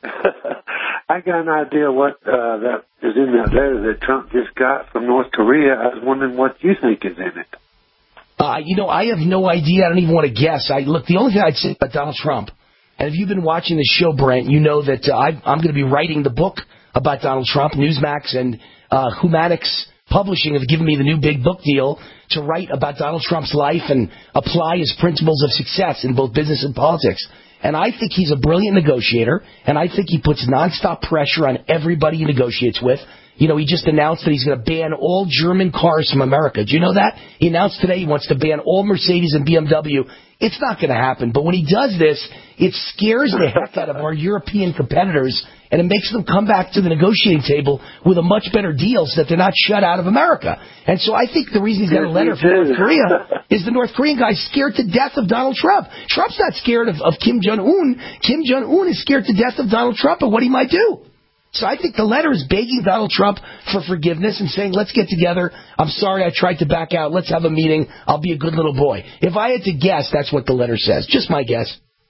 A: I got an idea what uh, that is in that letter that Trump just got from North Korea. I was wondering what you think is in it.
C: Uh, you know, I have no idea. I don't even want to guess. I look. The only thing I'd say about Donald Trump, and if you've been watching the show, Brent, you know that uh, I, I'm going to be writing the book about Donald Trump, Newsmax and uh, Humanix Publishing have given me the new big book deal to write about Donald Trump's life and apply his principles of success in both business and politics. And I think he's a brilliant negotiator, and I think he puts nonstop pressure on everybody he negotiates with. You know, he just announced that he's going to ban all German cars from America. Do you know that? He announced today he wants to ban all Mercedes and B M W. It's not going to happen. But when he does this, it scares the heck out of our European competitors, and it makes them come back to the negotiating table with a much better deal so that they're not shut out of America. And so I think the reason he's got a letter from North Korea is the North Korean guy's scared to death of Donald Trump. Trump's not scared of, of Kim Jong-un. Kim Jong-un is scared to death of Donald Trump and what he might do. So I think the letter is begging Donald Trump for forgiveness and saying, let's get together. I'm sorry I tried to back out. Let's have a meeting. I'll be a good little boy. If I had to guess, that's what the letter says. Just my guess.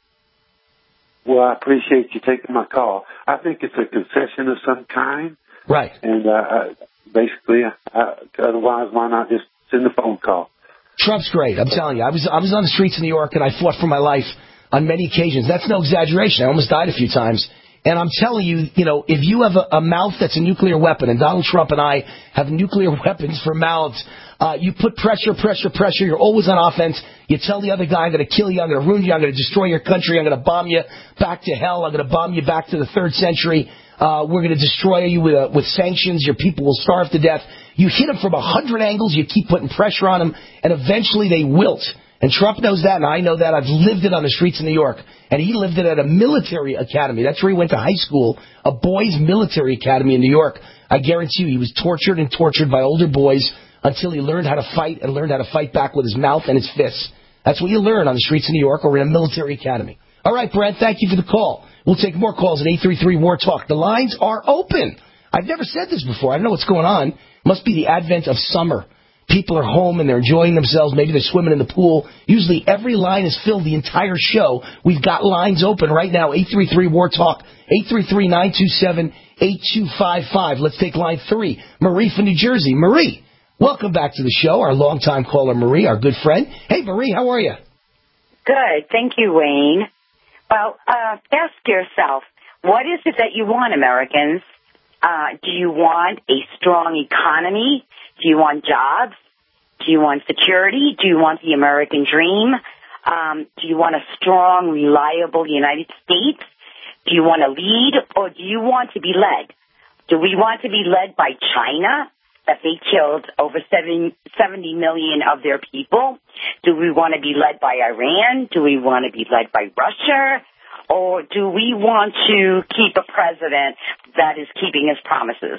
A: Well, I appreciate you taking my call. I think it's a concession of some kind.
C: Right.
A: And uh, basically, uh, otherwise, why not just send a phone call?
C: Trump's great. I'm telling you. I was I was on the streets of New York, and I fought for my life on many occasions. That's no exaggeration. I almost died a few times. And I'm telling you, you know, if you have a, a mouth that's a nuclear weapon, and Donald Trump and I have nuclear weapons for mouths, uh, you put pressure, pressure, pressure. You're always on offense. You tell the other guy, I'm going to kill you, I'm going to ruin you, I'm going to destroy your country, I'm going to bomb you back to hell, I'm going to bomb you back to the third century. Uh, we're going to destroy you with, uh, with sanctions. Your people will starve to death. You hit them from a hundred angles. You keep putting pressure on them, and eventually they wilt. And Trump knows that, and I know that. I've lived it on the streets of New York. And he lived it at a military academy. That's where he went to high school, a boys' military academy in New York. I guarantee you he was tortured and tortured by older boys until he learned how to fight and learned how to fight back with his mouth and his fists. That's what you learn on the streets of New York or in a military academy. All right, Brent, thank you for the call. We'll take more calls at eight three three, W A R, TALK. The lines are open. I've never said this before. I don't know what's going on. Must be the advent of summer. People are home and they're enjoying themselves. Maybe they're swimming in the pool. Usually every line is filled the entire show. We've got lines open right now. eight three three, W A R, TALK. eight three three, nine two seven, eight two five five. Let's take line three. Marie from New Jersey. Marie, welcome back to the show. Our longtime caller, Marie, our good friend. Hey, Marie, how are you?
D: Good. Thank you, Wayne. Well, uh, ask yourself, what is it that you want, Americans? Uh, do you want a strong economy? Do you want jobs? Do you want security? Do you want the American dream? Um, do you want a strong, reliable United States? Do you want to lead, or do you want to be led? Do we want to be led by China, that they killed over seventy million of their people? Do we want to be led by Iran? Do we want to be led by Russia? Or do we want to keep a president that is keeping his promises?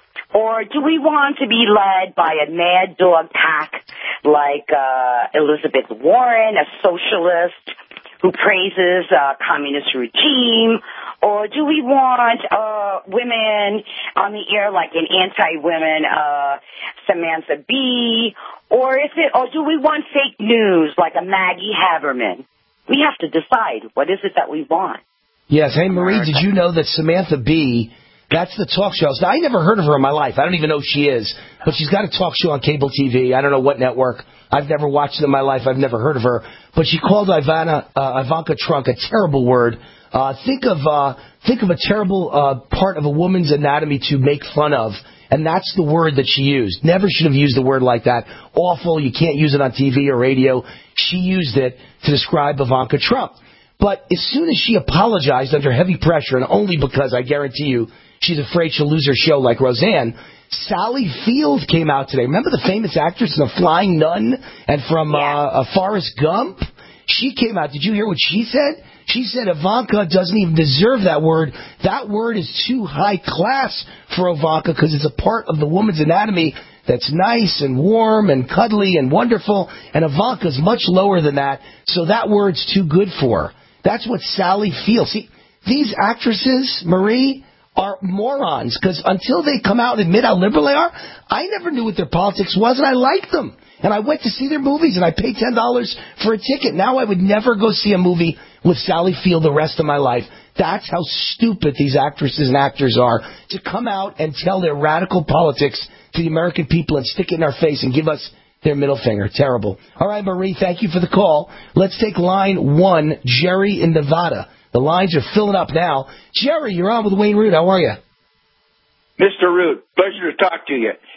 D: Or do we want to be led by a mad dog pack like uh, Elizabeth Warren, a socialist who praises a communist regime? Or do we want uh, women on the air like an anti-women uh, Samantha Bee? Or is it? Or do we want fake news like a Maggie Haberman? We have to decide, what is it that we want?
C: Yes. Hey, Marie, did you know that Samantha Bee, that's the talk show? I never heard of her in my life. I don't even know who she is. But she's got a talk show on cable T V. I don't know what network. I've never watched it in my life. I've never heard of her. But she called Ivana, uh, Ivanka Trump a terrible word. Uh, think of uh, think of a terrible uh, part of a woman's anatomy to make fun of. And that's the word that she used. Never should have used a word like that. Awful. You can't use it on T V or radio. She used it to describe Ivanka Trump. But as soon as she apologized under heavy pressure, and only because I guarantee you she's afraid she'll lose her show like Roseanne, Sally Field came out today. Remember the famous actress in The Flying Nun and from uh, uh, Forrest Gump? She came out. Did you hear what she said? She said Ivanka doesn't even deserve that word. That word is too high class for Ivanka because it's a part of the woman's anatomy that's nice and warm and cuddly and wonderful, and Ivanka's much lower than that, so that word's too good for her. That's what Sally feels. See, these actresses, Marie, are morons, because until they come out and admit how liberal they are, I never knew what their politics was, and I liked them. And I went to see their movies, and I paid ten dollars for a ticket. Now I would never go see a movie with Sally Field the rest of my life. That's how stupid these actresses and actors are, to come out and tell their radical politics to the American people and stick it in our face and give us their middle finger. Terrible. All right, Marie, thank you for the call. Let's take line one, Jerry in Nevada. The lines are filling up now. Jerry, you're on with Wayne Root. How are you?
V: Mister Root, pleasure to talk to you.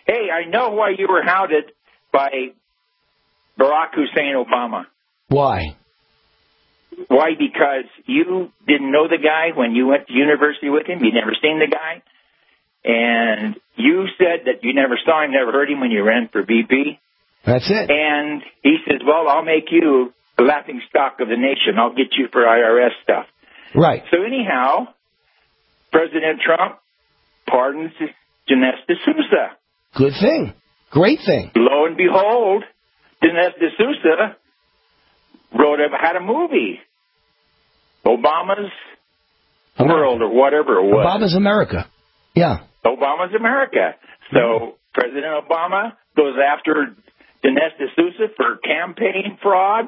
F: Hey, I know why you were hounded by Barack Hussein Obama.
C: Why?
F: Why? Because you didn't know the guy when you went to university with him. You'd never seen the guy. And you said that you never saw him, never heard him when you ran for V P.
C: That's it.
F: And he says, well, I'll make you the laughing stock of the nation. I'll get you for I R S stuff.
C: Right.
F: So anyhow, President Trump pardons Dinesh D'Souza.
C: Good thing. Great thing.
F: Lo and behold, Dinesh D'Souza wrote a, had a movie, Obama's
C: America.
F: World or whatever it was.
C: Obama's America. Yeah.
F: Obama's America. So President Obama goes after Dinesh D'Souza for campaign fraud.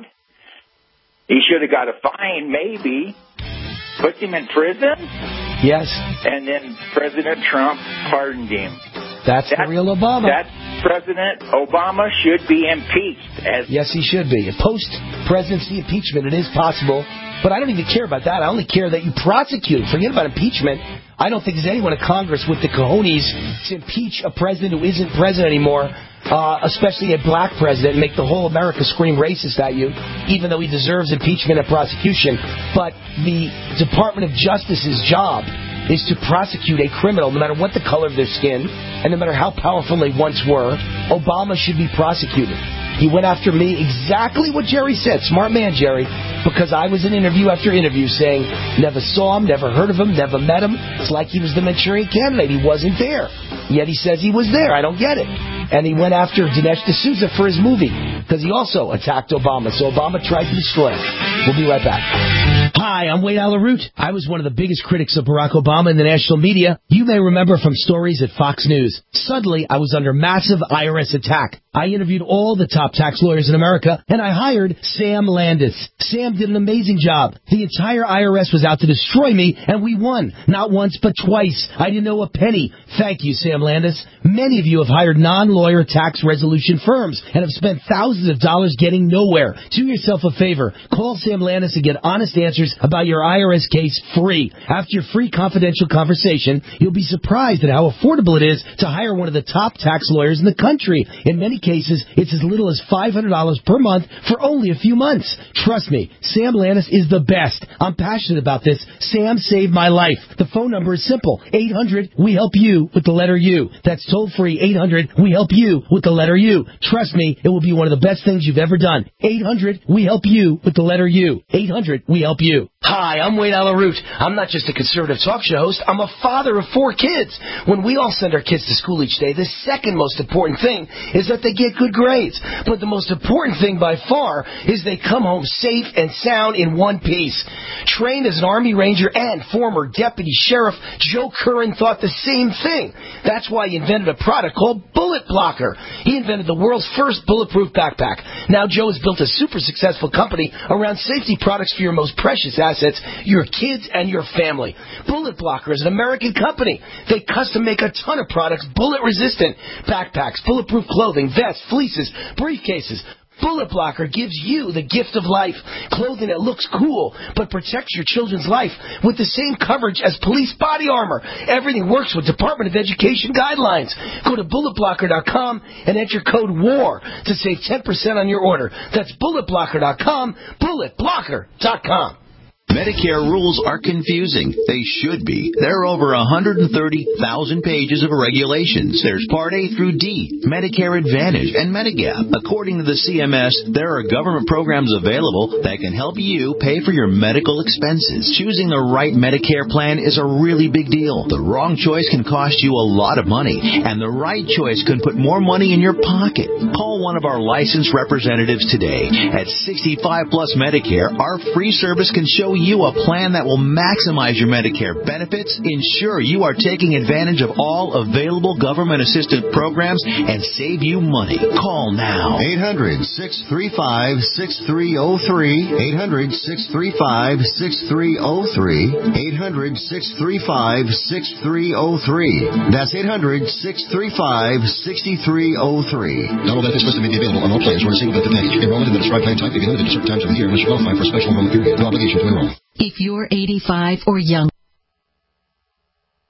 F: He should have got a fine, maybe. Puts him in prison.
C: Yes.
F: And then President Trump pardoned him.
C: That's
F: that,
C: the real Obama.
F: That President Obama should be impeached. As
C: yes, he should be. Post-presidency impeachment, it is possible. But I don't even care about that. I only care that you prosecute. Forget about impeachment. I don't think there's anyone in Congress with the cojones to impeach a president who isn't president anymore, uh, especially a black president, and make the whole America scream racist at you, even though he deserves impeachment and prosecution. But the Department of Justice's job is to prosecute a criminal, no matter what the color of their skin, and no matter how powerful they once were. Obama should be prosecuted. He went after me, exactly what Jerry said. Smart man, Jerry, because I was in interview after interview saying, never saw him, never heard of him, never met him. It's like he was the Manchurian Candidate. He wasn't there. Yet he says he was there. I don't get it. And he went after Dinesh D'Souza for his movie, because he also attacked Obama. So Obama tried to destroy him. We'll be right back. Hi, I'm Wayne Allyn Root. I was one of the biggest critics of Barack Obama in the national media. You may remember from stories at Fox News. Suddenly, I was under massive I R S attack. I interviewed all the top tax lawyers in America, and I hired Sam Landis. Sam did an amazing job. The entire I R S was out to destroy me, and we won. Not once, but twice. I didn't owe a penny. Thank you, Sam Landis. Many of you have hired non-lawyer tax resolution firms and have spent thousands of dollars getting nowhere. Do yourself a favor. Call Sam Landis and get honest answers about your I R S case free. After your free confidential conversation, you'll be surprised at how affordable it is to hire one of the top tax lawyers in the country. In many cases, it's as little as five hundred dollars per month for only a few months. Trust me, Sam Landis is the best. I'm passionate about this. Sam saved my life. The phone number is simple. eight hundred we help you with the letter U. That's toll free. eight hundred we help you with the letter U. Trust me, it will be one of the best things you've ever done. eight hundred we help you with the letter U. eight hundred we help you. Hi, I'm Wayne Allyn Root. I'm not just a conservative talk show host. I'm a father of four kids. When we all send our kids to school each day, the second most important thing is that they get good grades. But the most important thing by far is they come home safe and sound in one piece. Trained as an Army Ranger and former Deputy Sheriff, Joe Curran thought the same thing. That's why he invented a product called Bullet Blocker. He invented the world's first bulletproof backpack. Now Joe has built a super successful company around safety products for your most precious assets, your kids and your family. Bullet Blocker is an American company. They custom make a ton of products bullet resistant. Backpacks, bulletproof clothing, vests, fleeces, briefcases. Bullet Blocker gives you the gift of life. Clothing that looks cool, but protects your children's life with the same coverage as police body armor. Everything works with Department of Education guidelines. Go to bullet blocker dot com and enter code WAR to save ten percent on your order. That's bullet blocker dot com, bullet blocker dot com.
I: Medicare rules are confusing. They should be. There are over one hundred thirty thousand pages of regulations. There's Part A through D, Medicare Advantage, and Medigap. According to the C M S, there are government programs available that can help you pay for your medical expenses. Choosing the right Medicare plan is a really big deal. The wrong choice can cost you a lot of money, and the right choice can put more money in your pocket. Call one of our licensed representatives today. At sixty-five plus Medicare, our free service can show you you a plan that will maximize your Medicare benefits, ensure you are taking advantage of all available government assistance programs, and save you money. Call now.
Q: eight hundred, six three five, six three zero three. eight hundred, six three five, six three zero three. eight hundred, six three five, six three zero three. That's eight hundred, six three five, six three zero three.
U: Not all benefits listed may be available on all plans or a single benefit package. Enrollment in the prescribed plan type may be limited to certain times of the year unless you qualify for a special enrollment period. No obligation to enroll.
S: If you're eighty-five or younger.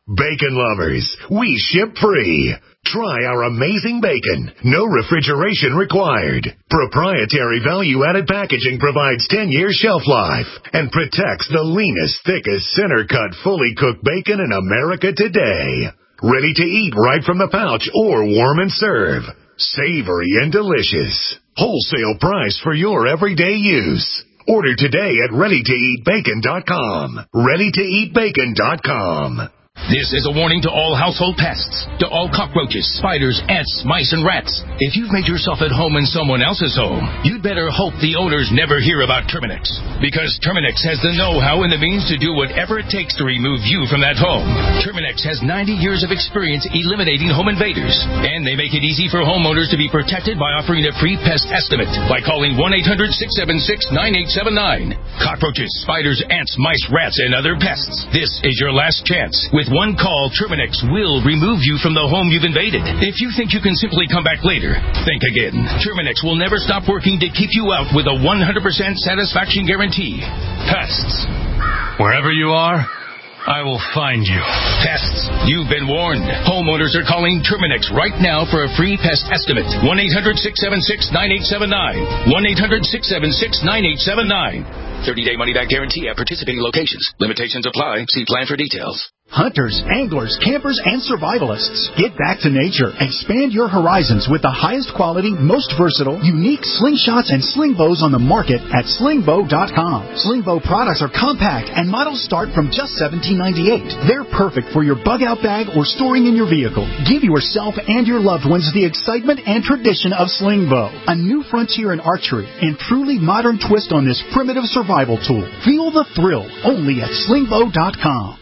B: Bacon lovers, we ship free. Try our amazing bacon. No refrigeration required. Proprietary value-added packaging provides ten years shelf life and protects the leanest, thickest, center-cut, fully cooked bacon in America today. Ready to eat right from the pouch or warm and serve. Savory and delicious. Wholesale price for your everyday use. Order today at ready to eat bacon dot com. ready to eat bacon dot com.
G: This is a warning to all household pests, to all cockroaches, spiders, ants, mice, and rats. If you've made yourself at home in someone else's home, you'd better hope the owners never hear about Terminix. Because Terminix has the know-how and the means to do whatever it takes to remove you from that home. Terminix has ninety years of experience eliminating home invaders. And they make it easy for homeowners to be protected by offering a free pest estimate by calling one eight hundred six seven six nine eight seven nine. Cockroaches, spiders, ants, mice, rats, and other pests. This is your last chance. With one call, Terminix will remove you from the home you've invaded. If you think you can simply come back later, think again. Terminix will never stop working to keep you out with a one hundred percent satisfaction guarantee. Pests. Wherever you are, I will find you. Pests, you've been warned. Homeowners are calling Terminix right now for a free pest estimate. one eight hundred six seven six nine eight seven nine. one eight hundred six seven six nine eight seven nine. thirty-day money-back guarantee at participating locations. Limitations apply. See plan for details.
V: Hunters, anglers, campers, and survivalists. Get back to nature. Expand your horizons with the highest quality, most versatile, unique slingshots and sling bows on the market at sling bow dot com. Sling bow products are compact and models start from just seventeen ninety-eight. They're perfect for your bug-out bag or storing in your vehicle. Give yourself and your loved ones the excitement and tradition of sling bow. A new frontier in archery and truly modern twist on this primitive survival tool. Feel the thrill only at sling bow dot com.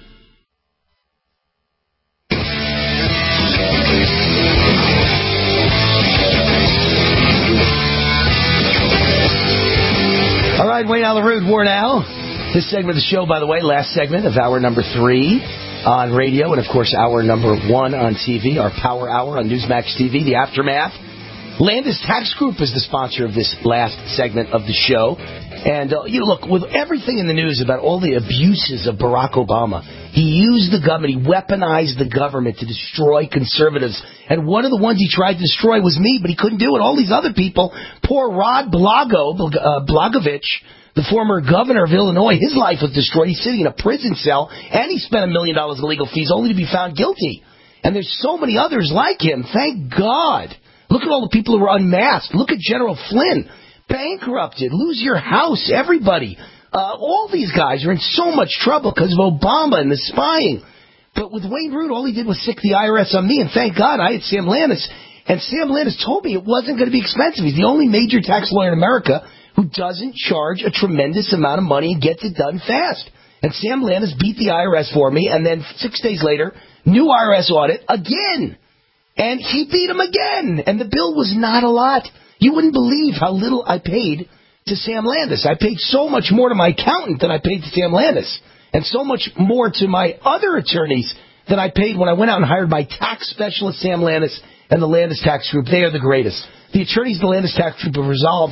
C: All right, Wayne Allyn Root, Warren Al. This segment of the show, by the way, last segment of hour number three on radio, and of course hour number one on T V, our Power Hour on Newsmax T V, the Aftermath. Landis Tax Group is the sponsor of this last segment of the show. And, uh, you know, look, with everything in the news about all the abuses of Barack Obama, he used the government, he weaponized the government to destroy conservatives. And one of the ones he tried to destroy was me, but he couldn't do it. All these other people, poor Rod Blago, uh, Blagovich, the former governor of Illinois, his life was destroyed. He's sitting in a prison cell, and he spent a million dollars in legal fees only to be found guilty. And there's so many others like him, thank God. Look at all the people who were unmasked. Look at General Flynn. Bankrupted, lose your house, everybody. Uh, all these guys are in so much trouble because of Obama and the spying. But with Wayne Root, all he did was sick the I R S on me, and thank God I had Sam Landis. And Sam Landis told me it wasn't going to be expensive. He's the only major tax lawyer in America who doesn't charge a tremendous amount of money and gets it done fast. And Sam Landis beat the I R S for me, and then six days later, new I R S audit again. And he beat him again, and the bill was not a lot. You wouldn't believe how little I paid to Sam Landis. I paid so much more to my accountant than I paid to Sam Landis, and so much more to my other attorneys than I paid when I went out and hired my tax specialist, Sam Landis, and the Landis Tax Group. They are the greatest. The attorneys of the Landis Tax Group have resolved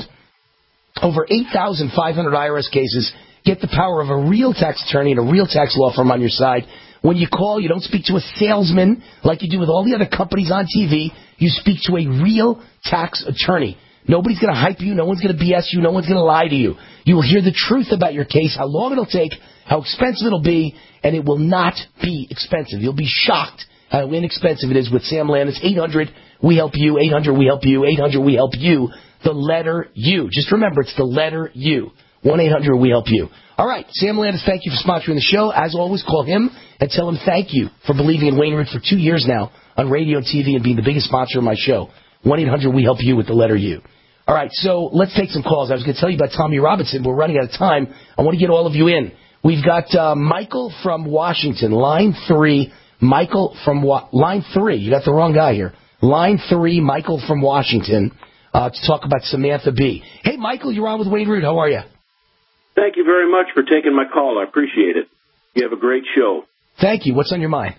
C: over eight thousand five hundred I R S cases. Get the power of a real tax attorney and a real tax law firm on your side. When you call, you don't speak to a salesman like you do with all the other companies on T V. You speak to a real tax attorney. Nobody's going to hype you. No one's going to B S you. No one's going to lie to you. You will hear the truth about your case, how long it'll take, how expensive it'll be, and it will not be expensive. You'll be shocked how inexpensive it is with Sam Landis. eight hundred we help you. eight hundred we help you. eight hundred we help you. The letter U. Just remember, it's the letter U. one eight hundred we help you. All right, Sam Landis, thank you for sponsoring the show. As always, call him and tell him thank you for believing in Wayne Root for two years now on radio and T V and being the biggest sponsor of my show. one eight hundred we help you with the letter U. All right, so let's take some calls. I was going to tell you about Tommy Robinson. We're running out of time. I want to get all of you in. We've got uh, Michael from Washington, line three. Michael from Wa- line three. You got the wrong guy here. Line three, Michael from Washington, uh, to talk about Samantha Bee. Hey, Michael, you're on with Wayne Root. How are you?
W: Thank you very much for taking my call. I appreciate it. You have a great show.
C: Thank you. What's on your mind?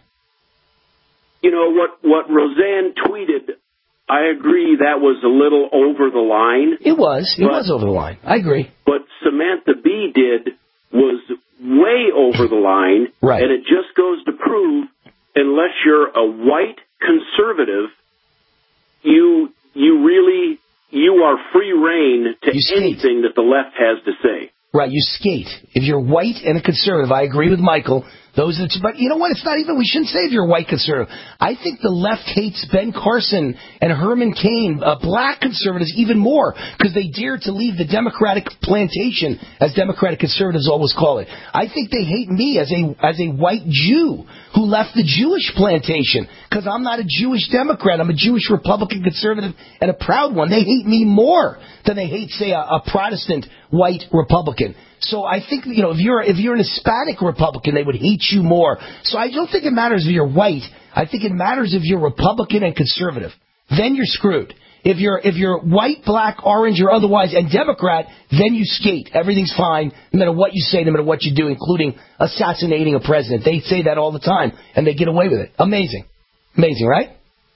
W: You know, what, what Roseanne tweeted, I agree that was a little over the line.
C: It was. It
W: but,
C: was over the line. I agree.
W: What Samantha Bee did was way over the line.
C: Right.
W: And it just goes to prove unless you're a white conservative, you you really you are free rein to anything that the left has to say.
C: Right, you skate. If you're white and a conservative, I agree with Michael. Those are the two, but you know what? It's not even, we shouldn't say if you're a white conservative. I think the left hates Ben Carson and Herman Cain, uh, black conservatives, even more, because they dare to leave the Democratic plantation, as Democratic conservatives always call it. I think they hate me as a as a white Jew who left the Jewish plantation, because I'm not a Jewish Democrat. I'm a Jewish Republican conservative and a proud one. They hate me more than they hate, say, a, a Protestant white Republican. So I think, you know, if you're if you're an Hispanic Republican, they would hate you more. So I don't think it matters if you're white. I think it matters if you're Republican and conservative. Then you're screwed. If you're if you're white, black, orange, or otherwise, and Democrat, then you skate. Everything's fine, no matter what you say, no matter what you do, including assassinating a president. They say that all the time, and they get away with it. Amazing. Amazing, right?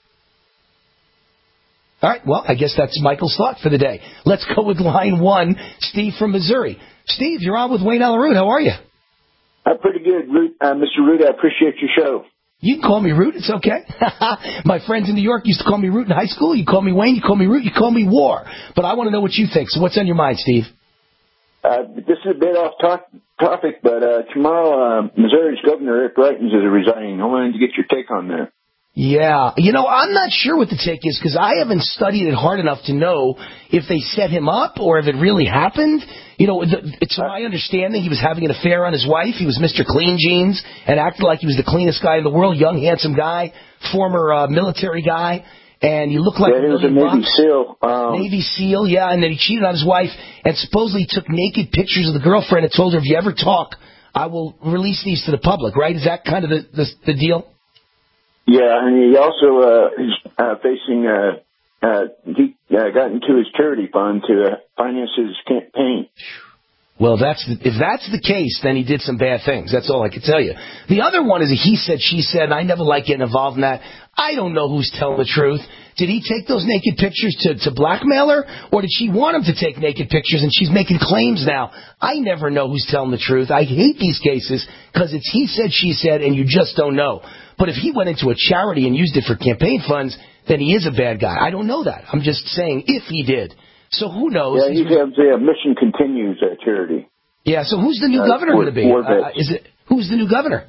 C: All right, well, I guess that's Michael's thought for the day. Let's go with line one, Steve from Missouri. Steve, you're on with Wayne Allyn Root. How are you?
E: I'm pretty good, Root. Uh, Mister Root, I appreciate your show.
C: You can call me Root. It's okay. My friends in New York used to call me Root in high school. You call me Wayne. You call me Root. You call me War. But I want to know what you think. So what's on your mind, Steve?
E: Uh, this is a bit off to- topic, but uh, tomorrow uh, Missouri's Governor Eric Greitens is resigning. I wanted to get your take on that.
C: Yeah. You know, I'm not sure what the take is because I haven't studied it hard enough to know if they set him up or if it really happened. You know, the, it's my understanding he was having an affair on his wife. He was Mister Clean Jeans and acted like he was the cleanest guy in the world, young, handsome guy, former uh, military guy. And he looked like
E: yeah,
C: a
E: he was a Navy
C: bucks.
E: SEAL. Um,
C: Navy SEAL, yeah. And then he cheated on his wife and supposedly took naked pictures of the girlfriend and told her, if you ever talk, I will release these to the public, right? Is that kind of the, the, the deal?
E: Yeah, and he also uh, is uh, facing, uh, uh, he uh, got into his charity fund to uh, finance his campaign.
C: Well, that's the, if that's the case, then he did some bad things. That's all I can tell you. The other one is a he said, she said, and I never like getting involved in that. I don't know who's telling the truth. Did he take those naked pictures to, to blackmail her, or did she want him to take naked pictures and she's making claims now? I never know who's telling the truth. I hate these cases because it's he said, she said, and you just don't know. But if he went into a charity and used it for campaign funds, then he is a bad guy. I don't know that. I'm just saying if he did. So who knows?
E: Yeah, he has the uh, Mission Continues uh, charity.
C: Yeah, so who's the new
E: uh,
C: governor going to be? Uh, is it who's the new governor?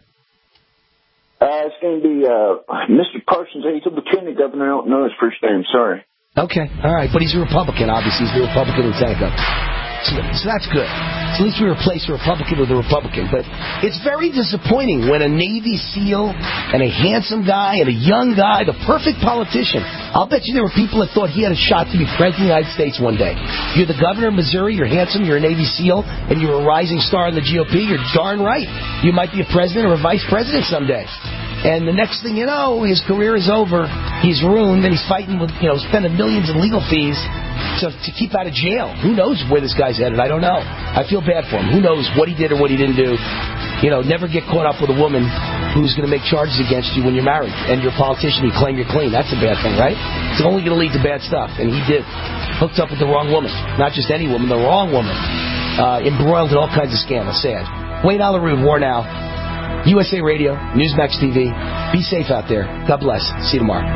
E: Uh, it's going to be uh, Mister Parsons. He's a lieutenant governor. I don't know his first name. Sorry.
C: Okay, all right, but he's a Republican. Obviously, he's the Republican lieutenant governor. So, so that's good. So at least we replace a Republican with a Republican. But it's very disappointing when a Navy SEAL and a handsome guy and a young guy, the perfect politician, I'll bet you there were people that thought he had a shot to be president of the United States one day. You're the governor of Missouri, you're handsome, you're a Navy SEAL, and you're a rising star in the G O P, you're darn right. You might be a president or a vice president someday. And the next thing you know, his career is over. He's ruined, and he's fighting with, you know, spending millions in legal fees to, to keep out of jail. Who knows where this guy's headed? I don't know. I feel bad for him. Who knows what he did or what he didn't do? You know, never get caught up with a woman who's going to make charges against you when you're married. And you're a politician, you claim you're clean. That's a bad thing, right? It's only going to lead to bad stuff. And he did. Hooked up with the wrong woman. Not just any woman, the wrong woman. Uh, embroiled in all kinds of scandals. Sad. Wayne Allyn Root, War Now. U S A Radio, Newsmax T V. Be safe out there. God bless. See you tomorrow.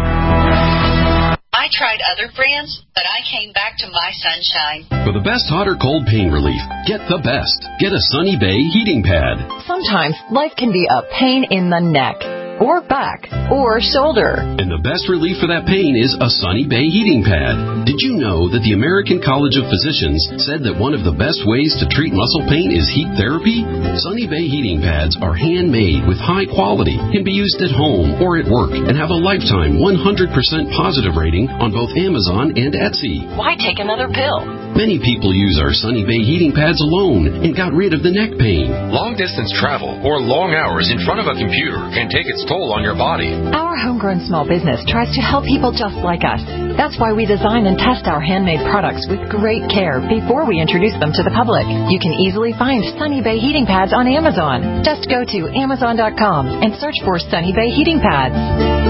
H: I tried other brands, but I came back to My Sunshine.
J: For the best hot or cold pain relief, get the best. Get a Sunny Bay heating pad.
X: Sometimes life can be a pain in the neck, or back, or shoulder.
J: And the best relief for that pain is a Sunny Bay heating pad. Did you know that the American College of Physicians said that one of the best ways to treat muscle pain is heat therapy? Sunny Bay heating pads are handmade with high quality, can be used at home or at work, and have a lifetime one hundred percent positive rating on both Amazon and Etsy.
X: Why take another pill?
J: Many people use our Sunny Bay heating pads alone and got rid of the neck pain.
Y: Long-distance travel or long hours in front of a computer can take its toll on your body.
X: Our homegrown small business tries to help people just like us. That's why we design and test our handmade products with great care before we introduce them to the public. You can easily find Sunny Bay heating pads on Amazon. Just go to amazon dot com and search for Sunny Bay heating pads.